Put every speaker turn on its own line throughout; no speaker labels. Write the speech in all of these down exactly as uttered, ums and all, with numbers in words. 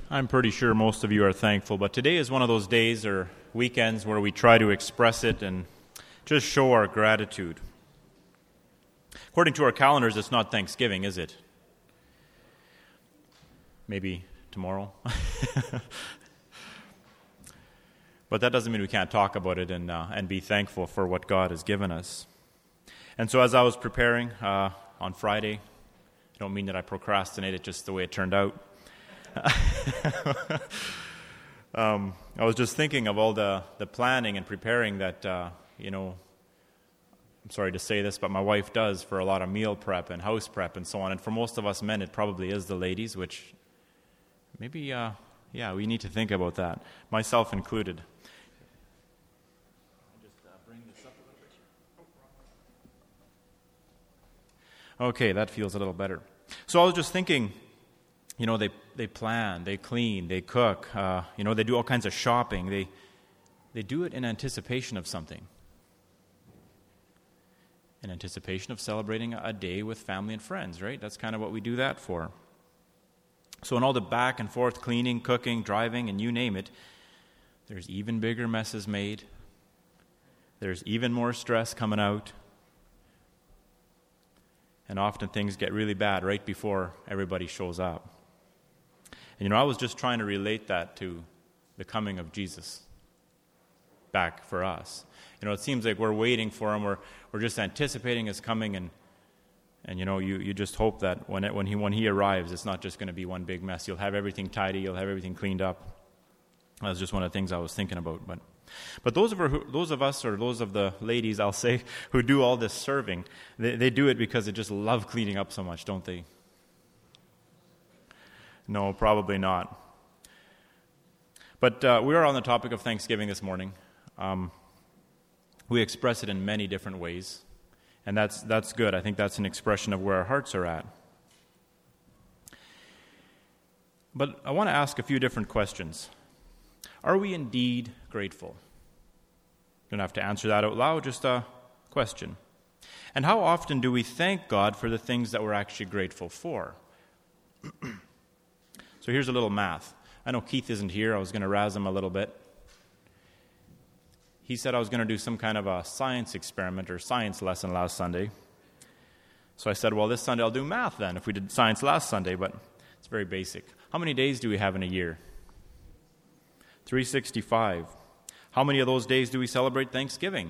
I'm pretty sure most of you are thankful, but today is one of those days or weekends where we try to express it and just show our gratitude. According to our calendars, it's not Thanksgiving, is it? Maybe tomorrow. But that doesn't mean we can't talk about it and uh, and be thankful for what God has given us. And so as I was preparing uh, on Friday, I don't mean that I procrastinated, just the way it turned out. um, I was just thinking of all the, the planning and preparing that, uh, you know, I'm sorry to say this, but my wife does for a lot of meal prep and house prep and so on. And for most of us men, it probably is the ladies, which maybe, uh, yeah, we need to think about that, myself included. Okay, that feels a little better. So I was just thinking, you know, they, they plan, they clean, they cook, uh, you know, they do all kinds of shopping. They they do it in anticipation of something. In anticipation of celebrating a day with family and friends, right? That's kind of what we do that for. So in all the back and forth cleaning, cooking, driving, and you name it, there's even bigger messes made. There's even more stress coming out. And often things get really bad right before everybody shows up. And you know, I was just trying to relate that to the coming of Jesus back for us. You know, it seems like we're waiting for him, we're we're just anticipating his coming, and and you know, you, you just hope that when it, when he when he arrives, it's not just going to be one big mess. You'll have everything tidy, you'll have everything cleaned up. That was just one of the things I was thinking about, but But those of, our, those of us, or those of the ladies, I'll say, who do all this serving, they, they do it because they just love cleaning up so much, don't they? No, probably not. But uh, we are on the topic of Thanksgiving this morning. Um, we express it in many different ways, and that's that's good. I think that's an expression of where our hearts are at. But I want to ask a few different questions. Are we indeed grateful? You don't have to answer that out loud, just a question. And how often do we thank God for the things that we're actually grateful for? So here's a little math. I know Keith isn't here. I was going to razz him a little bit. He said I was going to do some kind of a science experiment or science lesson last Sunday. So I said, well, this Sunday I'll do math then, if we did science last Sunday, but it's very basic. How many days do we have in a year? three hundred sixty-five. How many of those days do we celebrate Thanksgiving?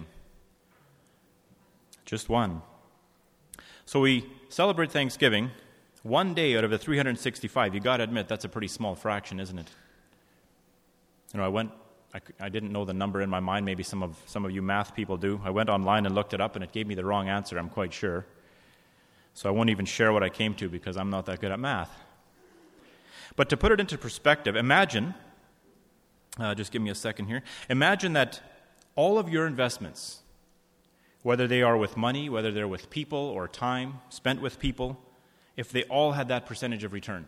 Just one. So we celebrate Thanksgiving one day out of the three hundred sixty-five. You got to admit, that's a pretty small fraction, isn't it? You know, I went, I, I didn't know the number in my mind. Maybe some of some of you math people do. I went online and looked it up, and it gave me the wrong answer, I'm quite sure. So I won't even share what I came to because I'm not that good at math. But to put it into perspective, imagine... Uh, just give me a second here. Imagine that all of your investments, whether they are with money, whether they're with people or time spent with people, if they all had that percentage of return.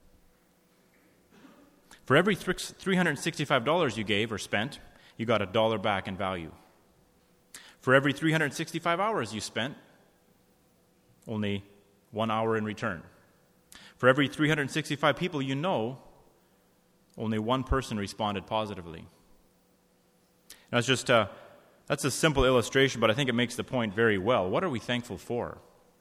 For every three hundred sixty-five dollars you gave or spent, you got a dollar back in value. For every three hundred sixty-five hours you spent, only one hour in return. For every three hundred sixty-five people you know, only one person responded positively. Now, it's just a, that's a simple illustration, but I think it makes the point very well. What are we thankful for?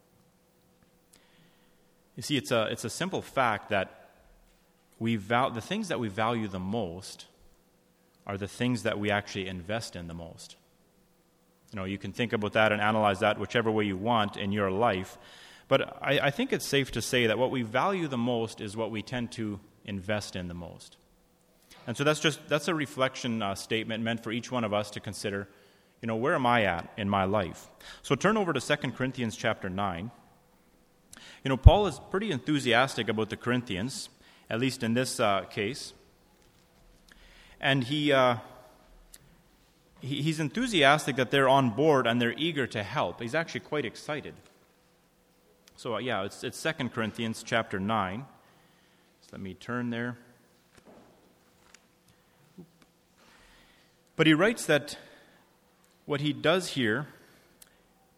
You see, it's a it's a simple fact that we val- the things that we value the most are the things that we actually invest in the most. You know, you can think about that and analyze that whichever way you want in your life, but I, I think it's safe to say that what we value the most is what we tend to invest in the most. And so that's just that's a reflection uh, statement meant for each one of us to consider, you know, where am I at in my life? So turn over to Second Corinthians chapter nine. You know, Paul is pretty enthusiastic about the Corinthians, at least in this uh, case. And he, uh, he he's enthusiastic that they're on board and they're eager to help. He's actually quite excited. So uh, yeah, it's it's Second Corinthians chapter nine. So let me turn there. But he writes that what he does here,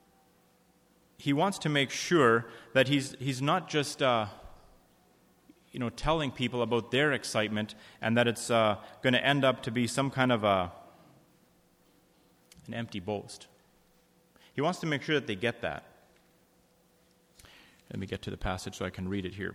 he wants to make sure that he's he's not just uh, you know, telling people about their excitement and that it's uh, going to end up to be some kind of a an empty boast. He wants to make sure that they get that. Let me get to the passage so I can read it here.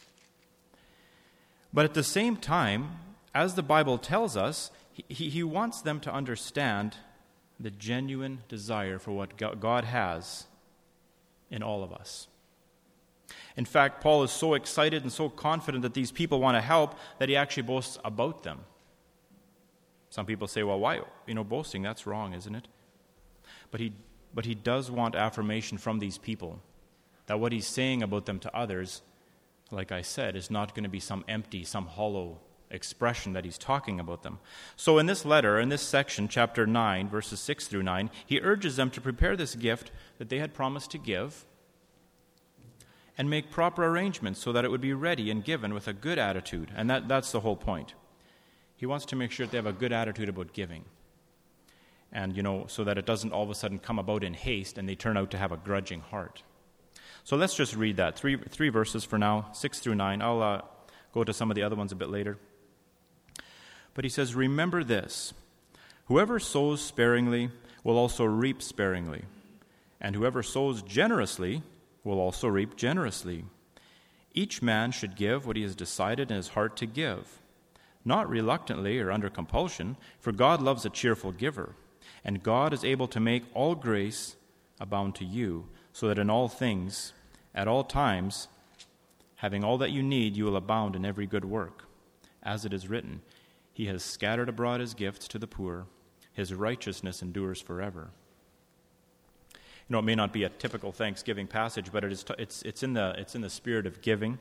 But at the same time, as the Bible tells us, he, he wants them to understand the genuine desire for what God has in all of us. In fact, Paul is so excited and so confident that these people want to help that he actually boasts about them. Some people say, well, why? You know, boasting, that's wrong, isn't it? But he, but he does want affirmation from these people that what he's saying about them to others, like I said, is not going to be some empty, some hollow expression that he's talking about them. So in this letter, in this section, chapter nine, verses six through nine, he urges them to prepare this gift that they had promised to give and make proper arrangements so that it would be ready and given with a good attitude. And that, that's the whole point. He wants to make sure that they have a good attitude about giving. And, you know, so that it doesn't all of a sudden come about in haste and they turn out to have a grudging heart. So let's just read that. Three, three verses for now, six through nine. I'll uh, go to some of the other ones a bit later. But he says, remember this, whoever sows sparingly will also reap sparingly, and whoever sows generously will also reap generously. Each man should give what he has decided in his heart to give, not reluctantly or under compulsion, for God loves a cheerful giver, and God is able to make all grace abound to you, so that in all things, at all times, having all that you need, you will abound in every good work. As it is written, he has scattered abroad his gifts to the poor. His righteousness endures forever. You know, it may not be a typical Thanksgiving passage, but it is. T- it's it's in the it's in the spirit of giving.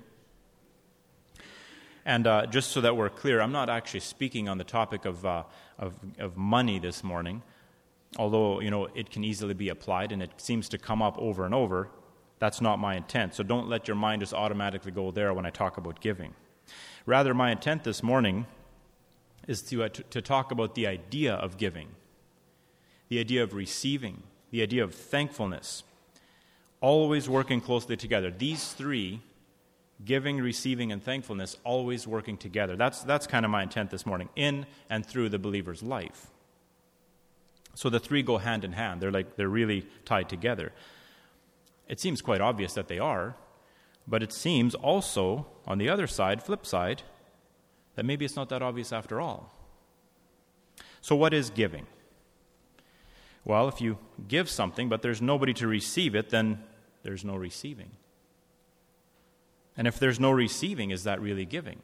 And uh, just so that we're clear, I'm not actually speaking on the topic of uh, of of money this morning, although you know it can easily be applied, and it seems to come up over and over. That's not my intent. So don't let your mind just automatically go there when I talk about giving. Rather, my intent this morning is to, uh, to, to talk about the idea of giving, the idea of receiving, the idea of thankfulness, always working closely together. These three, giving, receiving, and thankfulness, always working together. That's, that's kind of my intent this morning, in and through the believer's life. So the three go hand in hand. They're like they're really tied together. It seems quite obvious that they are, but it seems also, on the other side, flip side, that maybe it's not that obvious after all. So what is giving? Well, if you give something, but there's nobody to receive it, then there's no receiving. And if there's no receiving, is that really giving?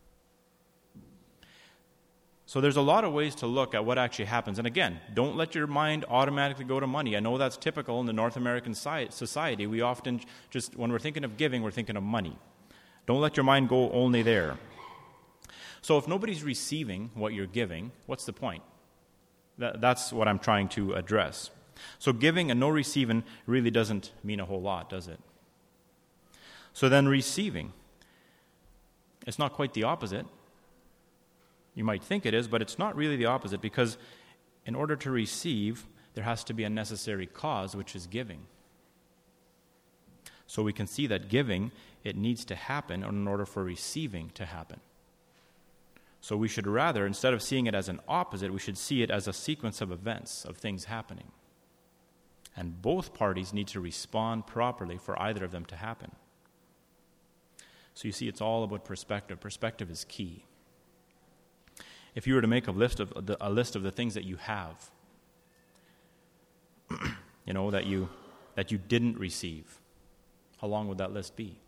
So there's a lot of ways to look at what actually happens. And again, don't let your mind automatically go to money. I know that's typical in the North American society. We often just, when we're thinking of giving, we're thinking of money. Don't let your mind go only there. So if nobody's receiving what you're giving, what's the point? That, that's what I'm trying to address. So giving and no receiving really doesn't mean a whole lot, does it? So then receiving. It's not quite the opposite. You might think it is, but it's not really the opposite, because in order to receive, there has to be a necessary cause, which is giving. So we can see that giving, it needs to happen in order for receiving to happen. So we should rather, instead of seeing it as an opposite, we should see it as a sequence of events, of things happening. And both parties need to respond properly for either of them to happen. So you see, it's all about perspective. Perspective is key. If you were to make a list of the, a list of the things that you have, you know, that you that you didn't receive, how long would that list be?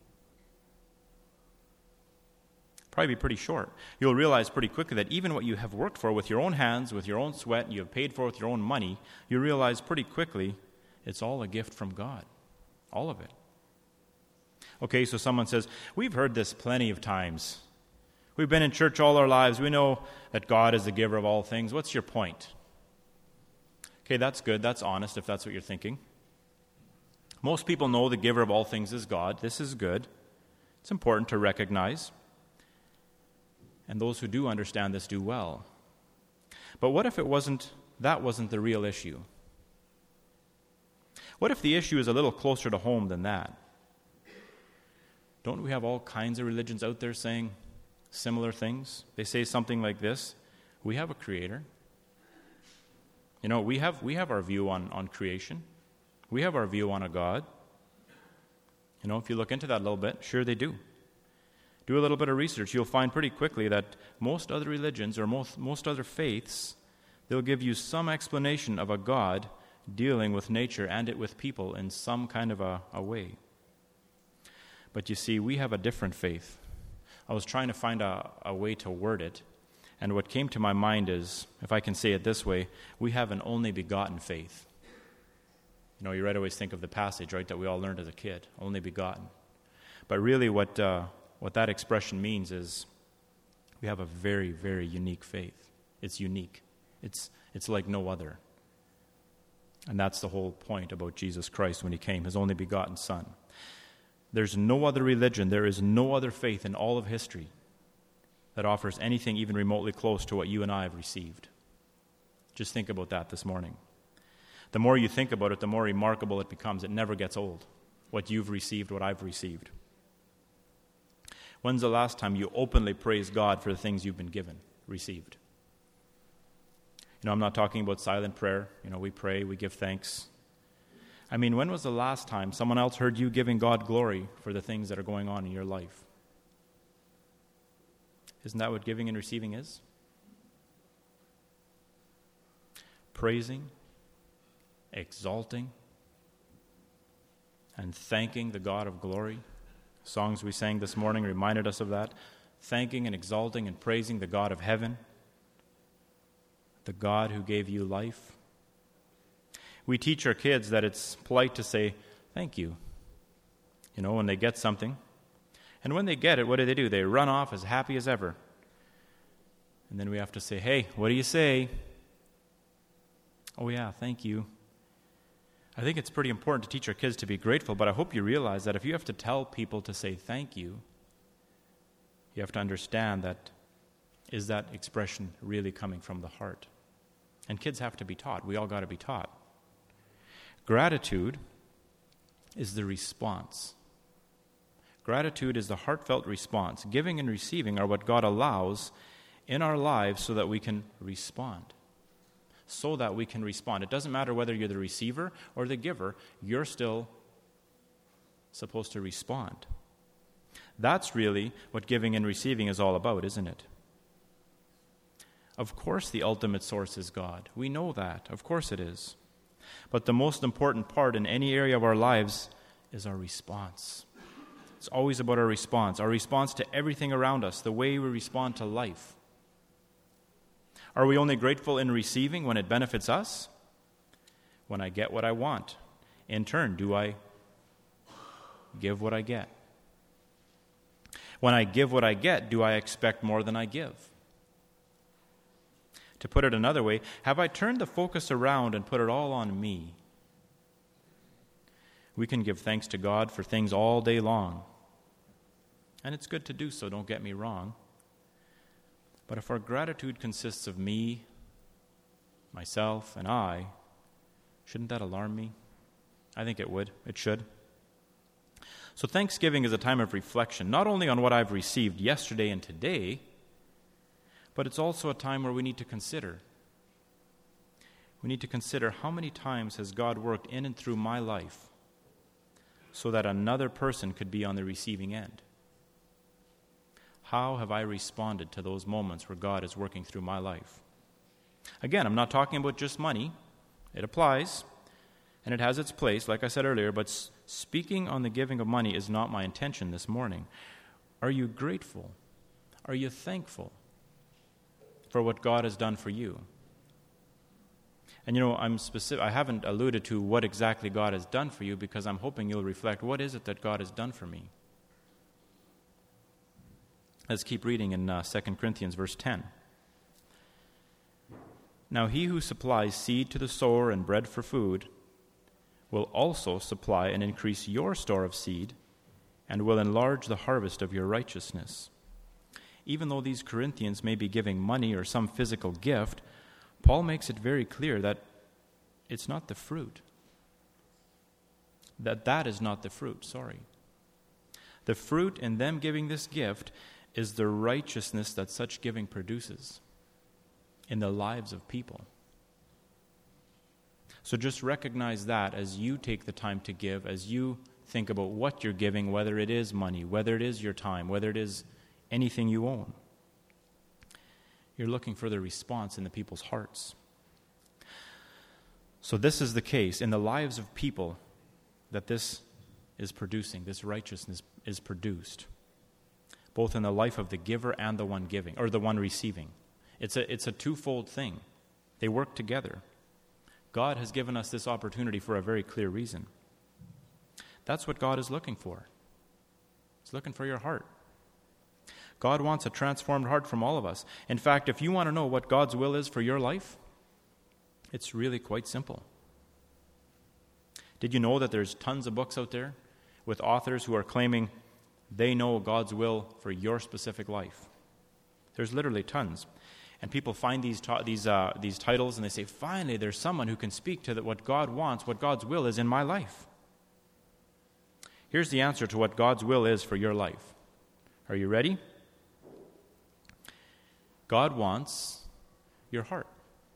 Probably be pretty short. You'll realize pretty quickly that even what you have worked for with your own hands, with your own sweat, and you have paid for with your own money, you realize pretty quickly it's all a gift from God. All of it. Okay, so someone says, we've heard this plenty of times. We've been in church all our lives. We know that God is the giver of all things. What's your point? Okay, that's good. That's honest if that's what you're thinking. Most people know the giver of all things is God. This is good. It's important to recognize. And those who do understand this do well. But what if it wasn't, that wasn't the real issue? What if the issue is a little closer to home than that? Don't we have all kinds of religions out there saying similar things? They say something like this: we have a creator. You know, we have we have our view on, on creation. We have our view on a God. You know, if you look into that a little bit, sure they do. Do a little bit of research. You'll find pretty quickly that most other religions or most, most other faiths, they'll give you some explanation of a God dealing with nature and it with people in some kind of a, a way. But you see, we have a different faith. I was trying to find a, a way to word it, and what came to my mind is, if I can say it this way, we have an only begotten faith. You know, you right always think of the passage, right, that we all learned as a kid, only begotten. But really what uh, what that expression means is we have a very, very unique faith. It's unique. It's it's like no other. And that's the whole point about Jesus Christ when he came, his only begotten Son. There's no other religion, there is no other faith in all of history that offers anything even remotely close to what you and I have received. Just think about that this morning. The more you think about it, the more remarkable it becomes. It never gets old, what you've received, what I've received. When's the last time you openly praised God for the things you've been given, received? You know, I'm not talking about silent prayer. You know, we pray, we give thanks. I mean, when was the last time someone else heard you giving God glory for the things that are going on in your life? Isn't that what giving and receiving is? Praising, exalting, and thanking the God of glory. Songs we sang this morning reminded us of that. Thanking and exalting and praising the God of heaven, the God who gave you life. We teach our kids that it's polite to say, thank you, you know, when they get something. And when they get it, what do they do? They run off as happy as ever. And then we have to say, hey, what do you say? Oh yeah, thank you. I think it's pretty important to teach our kids to be grateful, but I hope you realize that if you have to tell people to say thank you, you have to understand that, is that expression really coming from the heart? And kids have to be taught. We all got to be taught. Gratitude is the response. Gratitude is the heartfelt response. Giving and receiving are what God allows in our lives so that we can respond. So that we can respond. It doesn't matter whether you're the receiver or the giver, you're still supposed to respond. That's really what giving and receiving is all about, isn't it? Of course the ultimate source is God. We know that. Of course it is. But the most important part in any area of our lives is our response. It's always about our response, our response to everything around us, the way we respond to life. Are we only grateful in receiving when it benefits us? When I get what I want. In turn, do I give what I get? When I give what I get, do I expect more than I give? To put it another way, have I turned the focus around and put it all on me? We can give thanks to God for things all day long. And it's good to do so, don't get me wrong. But if our gratitude consists of me, myself, and I, shouldn't that alarm me? I think it would. It should. So Thanksgiving is a time of reflection, not only on what I've received yesterday and today, but it's also a time where we need to consider. We need to consider how many times has God worked in and through my life so that another person could be on the receiving end. How have I responded to those moments where God is working through my life? Again, I'm not talking about just money. It applies, and it has its place, like I said earlier, but speaking on the giving of money is not my intention this morning. Are you grateful? Are you thankful for what God has done for you? And you know, I'm specific. I haven't alluded to what exactly God has done for you because I'm hoping you'll reflect, what is it that God has done for me? Let's keep reading in uh, Second Corinthians verse ten. Now he who supplies seed to the sower and bread for food will also supply and increase your store of seed and will enlarge the harvest of your righteousness. Even though these Corinthians may be giving money or some physical gift, Paul makes it very clear that it's not the fruit. That that is not the fruit, sorry. The fruit in them giving this gift is the righteousness that such giving produces in the lives of people. So just recognize that as you take the time to give, as you think about what you're giving, whether it is money, whether it is your time, whether it is anything you own. You're looking for the response in the people's hearts. So this is the case in the lives of people that this is producing, this righteousness is produced, both in the life of the giver and the one giving, or the one receiving. It's a, it's a twofold thing. They work together. God has given us this opportunity for a very clear reason. That's what God is looking for. He's looking for your heart. God wants a transformed heart from all of us. In fact, if you want to know what God's will is for your life, it's really quite simple. Did you know that there's tons of books out there with authors who are claiming they know God's will for your specific life? There's literally tons. And people find these ta- these uh, these titles and they say, finally, there's someone who can speak to the, what God wants, what God's will is in my life. Here's the answer to what God's will is for your life. Are you ready? God wants your heart.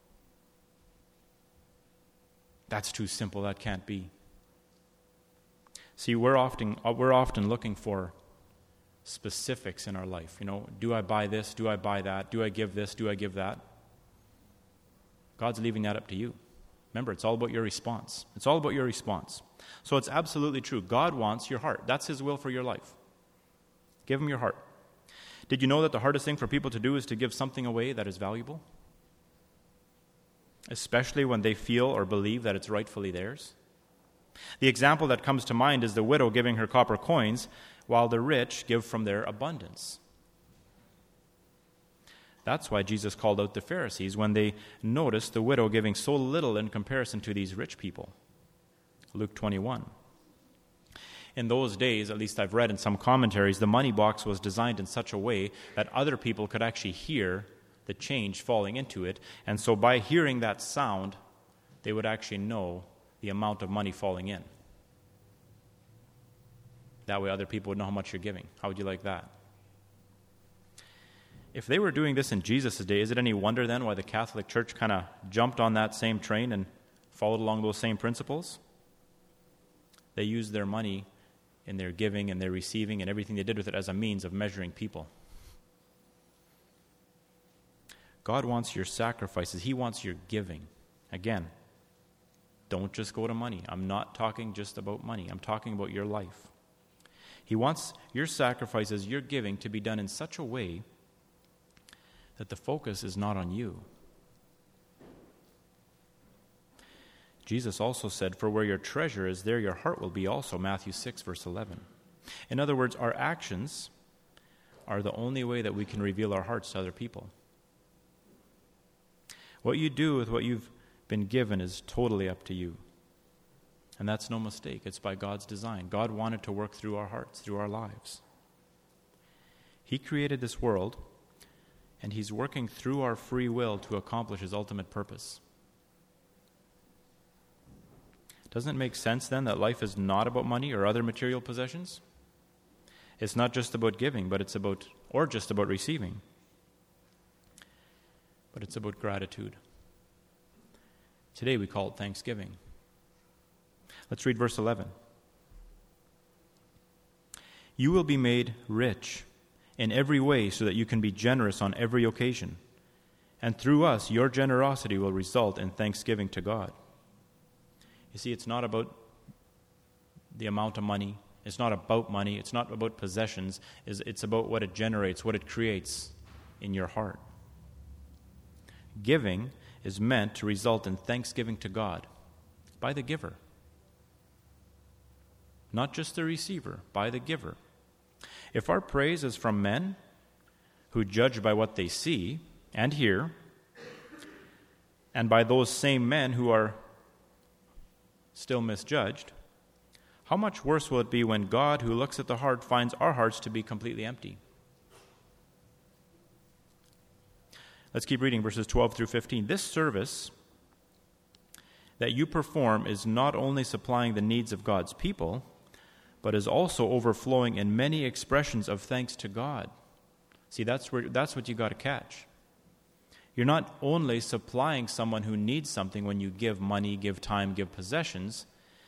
That's too simple. That can't be. See, we're often we're often looking for specifics in our life. You know, do I buy this? Do I buy that? Do I give this? Do I give that? God's leaving that up to you. Remember, it's all about your response. It's all about your response. So it's absolutely true. God wants your heart. That's His will for your life. Give Him your heart. Did you know that the hardest thing for people to do is to give something away that is valuable? Especially when they feel or believe that it's rightfully theirs. The example that comes to mind is the widow giving her copper coins while the rich give from their abundance. That's why Jesus called out the Pharisees when they noticed the widow giving so little in comparison to these rich people. Luke twenty-one. In those days, at least I've read in some commentaries, the money box was designed in such a way that other people could actually hear the change falling into it, and so by hearing that sound, they would actually know the amount of money falling in. That way other people would know how much you're giving. How would you like that? If they were doing this in Jesus' day, is it any wonder then why the Catholic Church kind of jumped on that same train and followed along those same principles? They used their money in their giving and their receiving and everything they did with it as a means of measuring people. God wants your sacrifices. He wants your giving. Again, don't just go to money. I'm not talking just about money. I'm talking about your life. He wants your sacrifices, your giving, to be done in such a way that the focus is not on you. Jesus also said, "For where your treasure is, there your heart will be also," Matthew six, verse eleven. In other words, our actions are the only way that we can reveal our hearts to other people. What you do with what you've been given is totally up to you. And that's no mistake. It's by God's design. God wanted to work through our hearts, through our lives. He created this world, and He's working through our free will to accomplish His ultimate purpose. Doesn't it make sense then that life is not about money or other material possessions? It's not just about giving, but it's about, or just about receiving. But it's about gratitude. Today we call it Thanksgiving. Let's read verse eleven. You will be made rich in every way so that you can be generous on every occasion. And through us, your generosity will result in thanksgiving to God. You see, it's not about the amount of money. It's not about money. It's not about possessions. It's about what it generates, what it creates in your heart. Giving is meant to result in thanksgiving to God by the giver. Not just the receiver, by the giver. If our praise is from men who judge by what they see and hear, and by those same men who are still misjudged, how much worse will it be when God, who looks at the heart, finds our hearts to be completely empty? Let's keep reading verses twelve through fifteen. This service that you perform is not only supplying the needs of God's people, but is also overflowing in many expressions of thanks to God. See, that's where that's what you got to catch. You're not only supplying someone who needs something when you give money, give time, give possessions.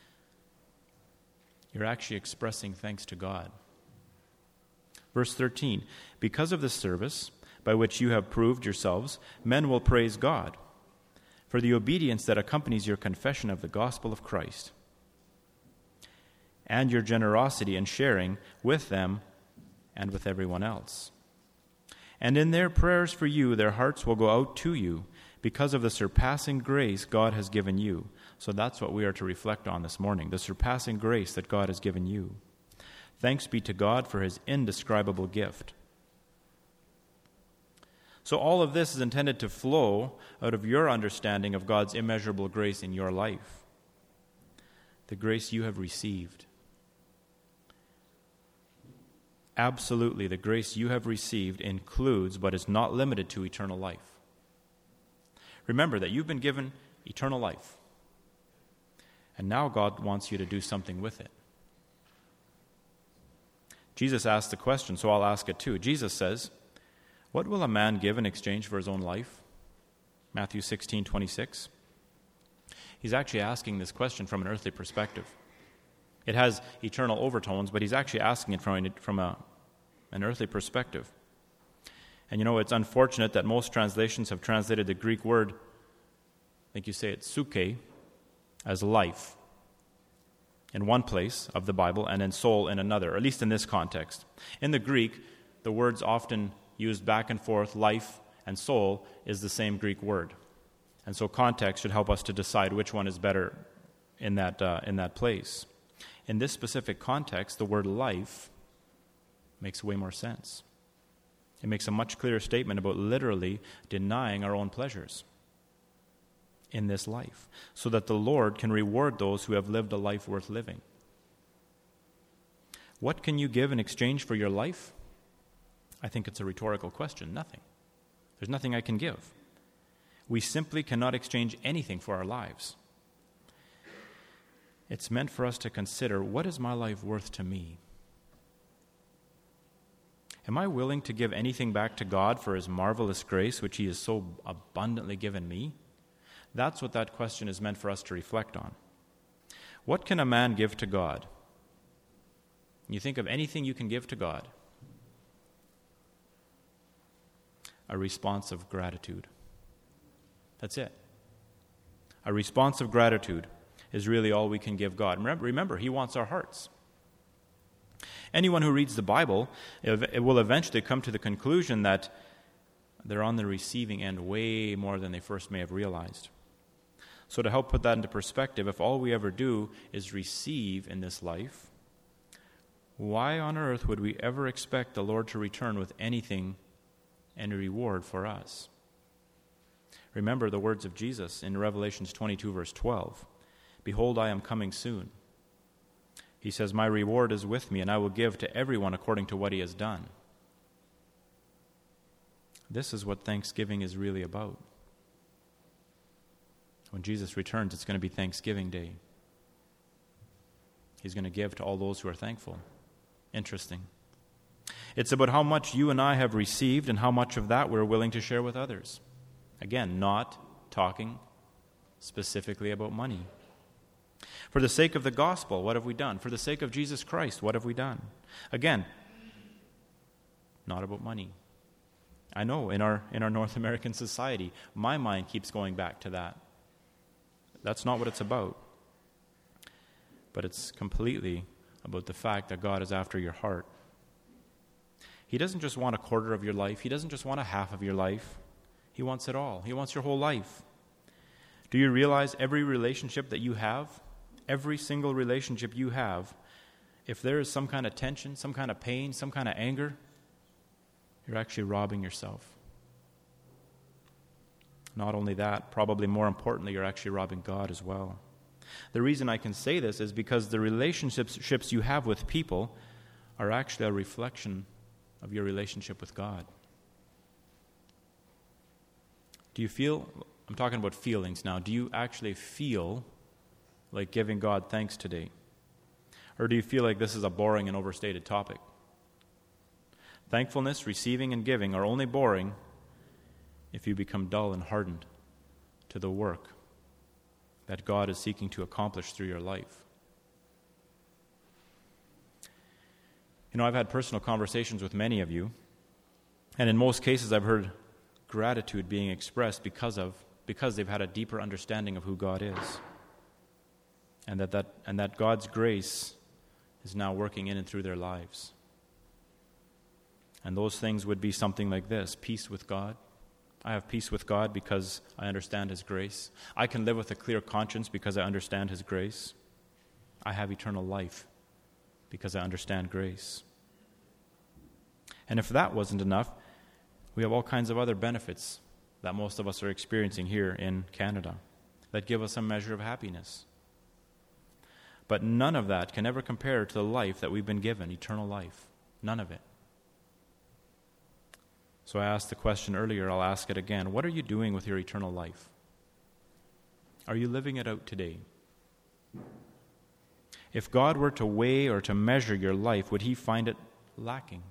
You're actually expressing thanks to God. Verse thirteen, because of this service by which you have proved yourselves, men will praise God for the obedience that accompanies your confession of the gospel of Christ and your generosity in sharing with them and with everyone else. And in their prayers for you, their hearts will go out to you because of the surpassing grace God has given you. So that's what we are to reflect on this morning, the surpassing grace that God has given you. Thanks be to God for his indescribable gift. So all of this is intended to flow out of your understanding of God's immeasurable grace in your life, the grace you have received. Absolutely, the grace you have received includes, but is not limited to, eternal life. Remember that you've been given eternal life, and now God wants you to do something with it. Jesus asked the question, so I'll ask it too. Jesus says, what will a man give in exchange for his own life? Matthew sixteen twenty-six. He's actually asking this question from an earthly perspective. It has eternal overtones, but he's actually asking it from, from a, an earthly perspective. And you know, it's unfortunate that most translations have translated the Greek word, I think you say it's suke, as life in one place of the Bible and then soul in another, at least in this context. In the Greek, the words often used back and forth, life and soul, is the same Greek word. And so context should help us to decide which one is better in that uh, in that place. In this specific context, the word life makes way more sense. It makes a much clearer statement about literally denying our own pleasures in this life, so that the Lord can reward those who have lived a life worth living. What can you give in exchange for your life? I think it's a rhetorical question. Nothing. There's nothing I can give. We simply cannot exchange anything for our lives. It's meant for us to consider, what is my life worth to me? Am I willing to give anything back to God for his marvelous grace, which he has so abundantly given me? That's what that question is meant for us to reflect on. What can a man give to God? You think of anything you can give to God. A response of gratitude. That's it. A response of gratitude is really all we can give God. Remember, remember, he wants our hearts. Anyone who reads the Bible, it will eventually come to the conclusion that they're on the receiving end way more than they first may have realized. So to help put that into perspective, if all we ever do is receive in this life, why on earth would we ever expect the Lord to return with anything, any reward for us? Remember the words of Jesus in Revelation twenty-two, verse twelve. Behold, I am coming soon. He says, my reward is with me, and I will give to everyone according to what he has done. This is what Thanksgiving is really about. When Jesus returns, it's going to be Thanksgiving Day. He's going to give to all those who are thankful. Interesting. It's about how much you and I have received and how much of that we're willing to share with others. Again, not talking specifically about money. For the sake of the gospel, what have we done? For the sake of Jesus Christ, what have we done? Again, not about money. I know in our in our North American society, my mind keeps going back to that. That's not what it's about. But it's completely about the fact that God is after your heart. He doesn't just want a quarter of your life. He doesn't just want a half of your life. He wants it all. He wants your whole life. Do you realize every relationship that you have, every single relationship you have, if there is some kind of tension, some kind of pain, some kind of anger, you're actually robbing yourself. Not only that, probably more importantly, you're actually robbing God as well. The reason I can say this is because the relationships you have with people are actually a reflection of your relationship with God. Do you feel, I'm talking about feelings now, do you actually feel like giving God thanks today? Or do you feel like this is a boring and overstated topic? Thankfulness, receiving, and giving are only boring if you become dull and hardened to the work that God is seeking to accomplish through your life. You know, I've had personal conversations with many of you, and in most cases I've heard gratitude being expressed because of because they've had a deeper understanding of who God is, and that, that and that God's grace is now working in and through their lives. And those things would be something like this: peace with God. I have peace with God because I understand His grace. I can live with a clear conscience because I understand His grace. I have eternal life because I understand grace. And if that wasn't enough, we have all kinds of other benefits that most of us are experiencing here in Canada that give us a measure of happiness. But none of that can ever compare to the life that we've been given, eternal life. None of it. So I asked the question earlier, I'll ask it again. What are you doing with your eternal life? Are you living it out today? If God were to weigh or to measure your life, would He find it lacking?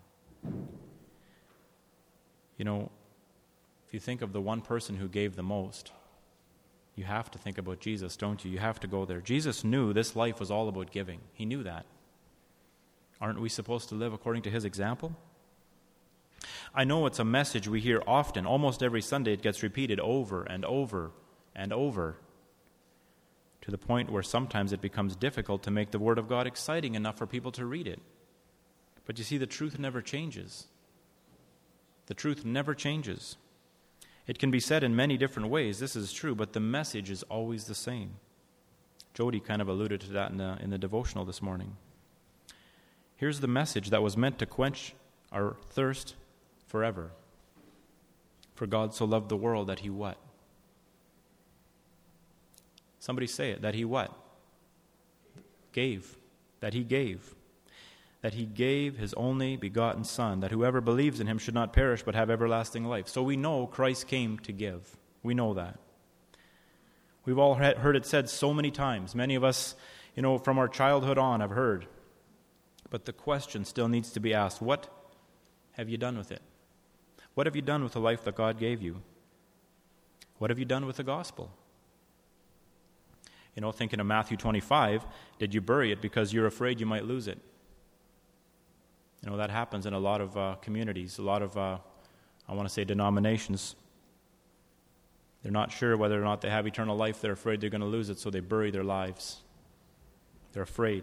You know, if you think of the one person who gave the most, you have to think about Jesus, don't you? You have to go there. Jesus knew this life was all about giving. He knew that. Aren't we supposed to live according to His example? I know it's a message we hear often. Almost every Sunday it gets repeated over and over and over, to the point where sometimes it becomes difficult to make the Word of God exciting enough for people to read it. But you see, the truth never changes. The truth never changes. It can be said in many different ways, this is true, but the message is always the same. Jody kind of alluded to that in the, in the devotional this morning. Here's the message that was meant to quench our thirst forever. For God so loved the world that He what? Somebody say it, that He what? Gave. That He gave. That He gave His only begotten Son, that whoever believes in Him should not perish but have everlasting life. So we know Christ came to give. We know that. We've all heard it said so many times. Many of us, you know, from our childhood on have heard. But the question still needs to be asked, what have you done with it? What have you done with the life that God gave you? What have you done with the gospel? You know, thinking of Matthew twenty-five, did you bury it because you're afraid you might lose it? You know, that happens in a lot of uh, communities, a lot of, uh, I want to say, denominations. They're not sure whether or not they have eternal life. They're afraid they're going to lose it, so they bury their lives. They're afraid.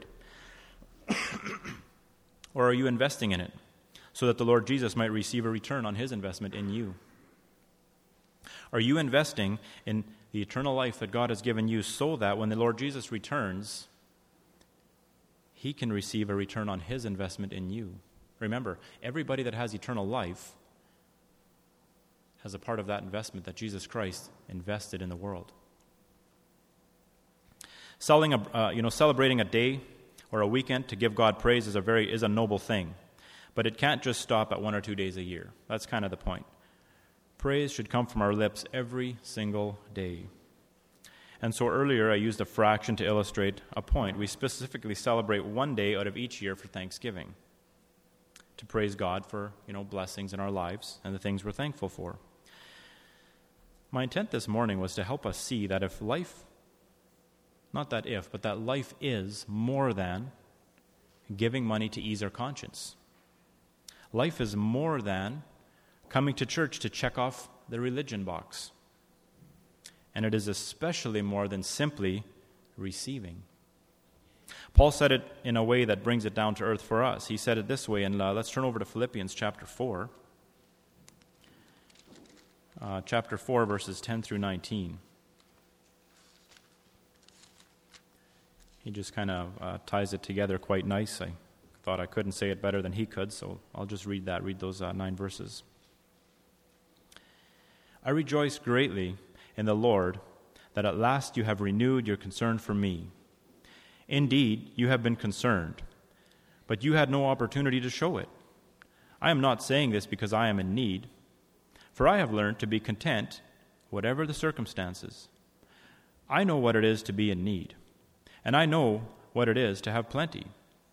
Or are you investing in it so that the Lord Jesus might receive a return on His investment in you? Are you investing in the eternal life that God has given you so that when the Lord Jesus returns, He can receive a return on His investment in you? Remember, everybody that has eternal life has a part of that investment that Jesus Christ invested in the world. Selling a, uh, you know, celebrating a day or a weekend to give God praise is a very is a noble thing, but it can't just stop at one or two days a year. That's kind of the point. Praise should come from our lips every single day. And so earlier I used a fraction to illustrate a point. We specifically celebrate one day out of each year for Thanksgiving, to praise God for, you know, blessings in our lives and the things we're thankful for. My intent this morning was to help us see that if life, not that if, but that life is more than giving money to ease our conscience. Life is more than coming to church to check off the religion box. And it is especially more than simply receiving. Paul said it in a way that brings it down to earth for us. He said it this way, and uh, let's turn over to Philippians chapter four. Uh, chapter four, verses ten through nineteen. He just kind of uh, ties it together quite nice. I thought I couldn't say it better than he could, so I'll just read that, read those uh, nine verses. I rejoice greatly in the Lord that at last you have renewed your concern for me. Indeed, you have been concerned, but you had no opportunity to show it. I am not saying this because I am in need, for I have learned to be content, whatever the circumstances. I know what it is to be in need, and I know what it is to have plenty.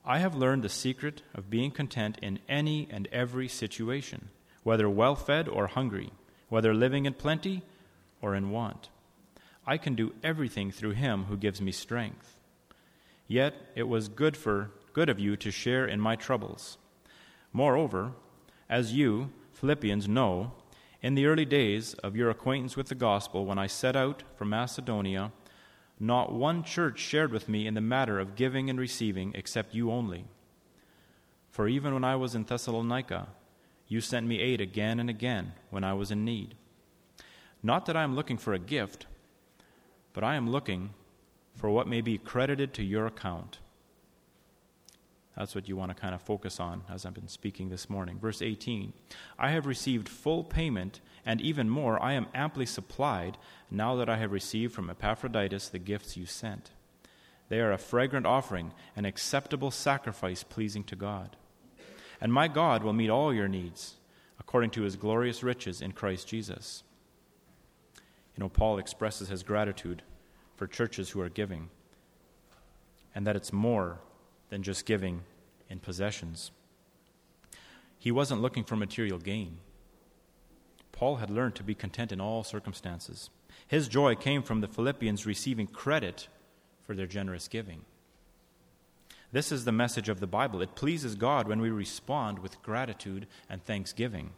I have learned the secret of being content in any and every situation, whether well-fed or hungry, whether living in plenty or in want. I can do everything through him who gives me strength. Yet it was good for good of you to share in my troubles. Moreover, as you, Philippians, know, in the early days of your acquaintance with the gospel, when I set out from Macedonia, not one church shared with me in the matter of giving and receiving, except you only. For even when I was in Thessalonica, you sent me aid again and again when I was in need. Not that I am looking for a gift, but I am looking for what may be credited to your account. That's what you want to kind of focus on as I've been speaking this morning. Verse eighteen, I have received full payment, and even more, I am amply supplied, now that I have received from Epaphroditus the gifts you sent. They are a fragrant offering, an acceptable sacrifice pleasing to God. And my God will meet all your needs, according to his glorious riches in Christ Jesus. You know, Paul expresses his gratitude for churches who are giving, and that it's more than just giving in possessions. He wasn't looking for material gain. Paul had learned to be content in all circumstances. His joy came from the Philippians receiving credit for their generous giving. This is the message of the Bible. It pleases God when we respond with gratitude and thanksgiving.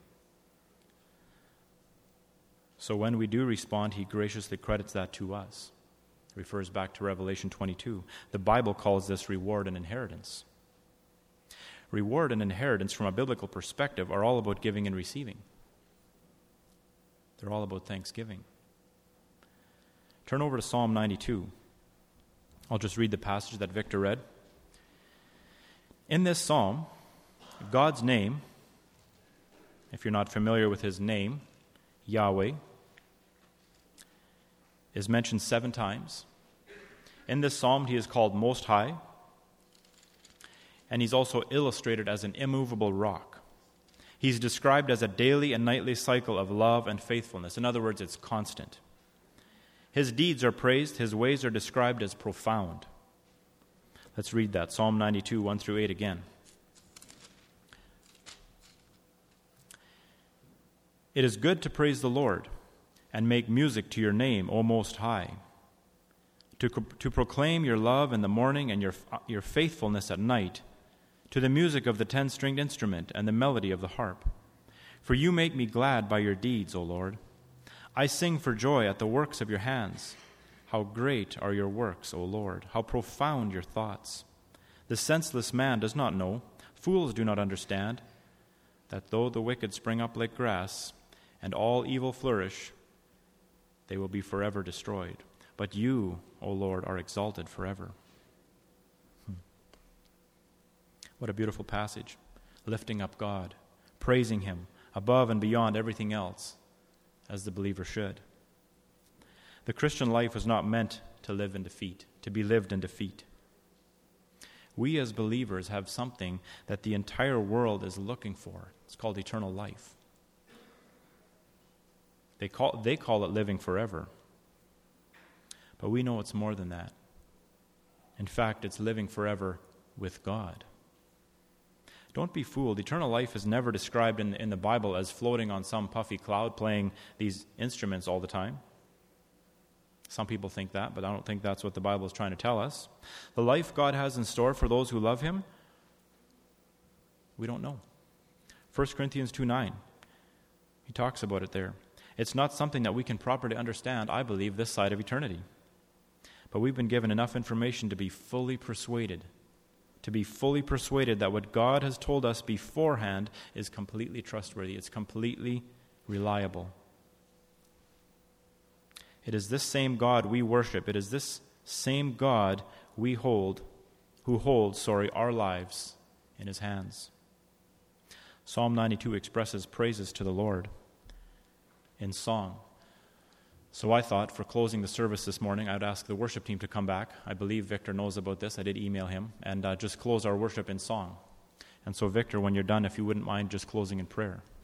So when we do respond, he graciously credits that to us. It refers back to Revelation twenty-two. The Bible calls this reward and inheritance. Reward and inheritance from a biblical perspective are all about giving and receiving. They're all about thanksgiving. Turn over to Psalm ninety-two. I'll just read the passage that Victor read. In this psalm, God's name, if you're not familiar with his name, Yahweh, is mentioned seven times. In this psalm, he is called Most High, and he's also illustrated as an immovable rock. He's described as a daily and nightly cycle of love and faithfulness. In other words, it's constant. His deeds are praised, his ways are described as profound. Let's read that, Psalm ninety-two, one through eight again. It is good to praise the Lord and make music to your name, O Most High, to, to proclaim your love in the morning and your, your faithfulness at night, to the music of the ten-stringed instrument and the melody of the harp. For you make me glad by your deeds, O Lord. I sing for joy at the works of your hands. How great are your works, O Lord! How profound your thoughts! The senseless man does not know, fools do not understand, that though the wicked spring up like grass, and all evil flourish, they will be forever destroyed. But you, O Lord, are exalted forever. Hmm. What a beautiful passage. Lifting up God, praising him above and beyond everything else, as the believer should. The Christian life was not meant to live in defeat, to be lived in defeat. We as believers have something that the entire world is looking for. It's called eternal life. They call, they call it living forever. But we know it's more than that. In fact, it's living forever with God. Don't be fooled. Eternal life is never described in, in the Bible as floating on some puffy cloud playing these instruments all the time. Some people think that, but I don't think that's what the Bible is trying to tell us. The life God has in store for those who love him, we don't know. First Corinthians two nine, he talks about it there. It's not something that we can properly understand, I believe, this side of eternity. But we've been given enough information to be fully persuaded, to be fully persuaded that what God has told us beforehand is completely trustworthy. It's completely reliable. It is this same God we worship. It is this same God we hold, who holds, sorry, our lives in his hands. Psalm ninety-two expresses praises to the Lord in song. So I thought, for closing the service this morning, I would ask the worship team to come back. I believe Victor knows about this. I did email him. And uh, just close our worship in song. And so, Victor, when you're done, if you wouldn't mind just closing in prayer.